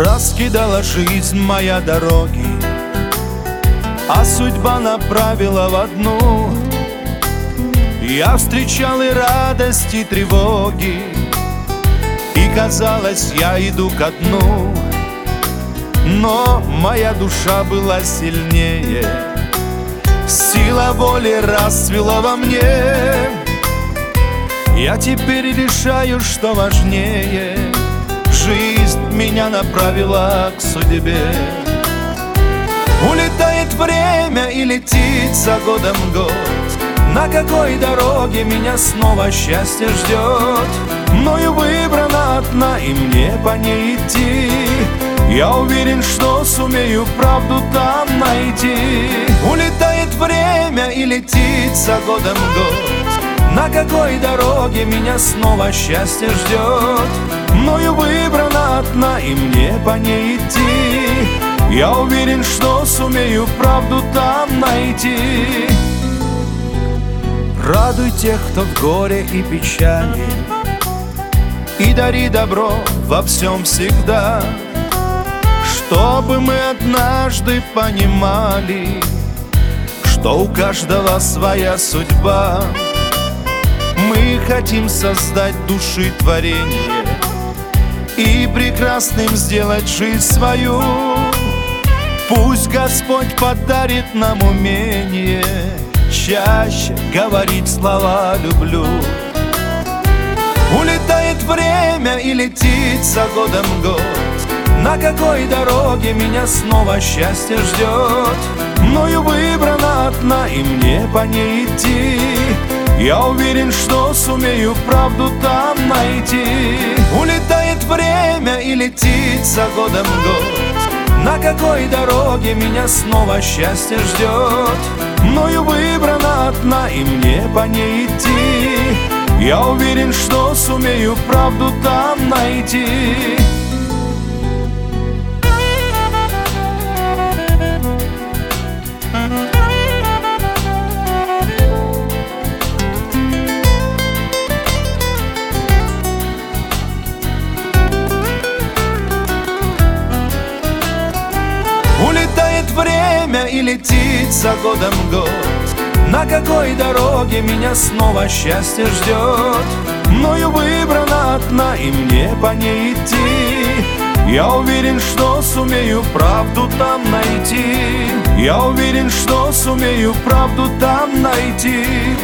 Раскидала жизнь моя дороги, а судьба направила в одну. Я встречал и радость, и тревоги, и казалось, я иду ко дну. Но моя душа была сильнее, сила воли расцвела во мне. Я теперь решаю, что важнее. Жизнь меня направила к судьбе. Улетает время и летит за годом год. На какой дороге меня снова счастье ждет? Мною выбрана одна, и мне по ней идти. Я уверен, что сумею правду там найти. Улетает время и летит за годом год. На какой дороге меня снова счастье ждет? Мною выбрана одна, и мне по ней идти. Я уверен, что сумею правду там найти. Радуй тех, кто в горе и печали, и дари добро во всем всегда. Чтобы мы однажды понимали, что у каждого своя судьба. Мы хотим создать души творение и прекрасным сделать жизнь свою. Пусть Господь подарит нам умение чаще говорить слова «люблю». Улетает время и летит за годом год. На какой дороге меня снова счастье ждет? Мною выбрана одна, и мне по ней идти. Я уверен, что сумею правду там найти. Улетает время и летит за годом год. На какой дороге меня снова счастье ждет? Мною выбрана одна, и мне по ней идти. Я уверен, что сумею правду там найти. Улетает время и летит за годом год. На какой дороге меня снова счастье ждет? Мною выбрана одна, и мне по ней идти. Я уверен, что сумею правду там найти. Я уверен, что сумею правду там найти.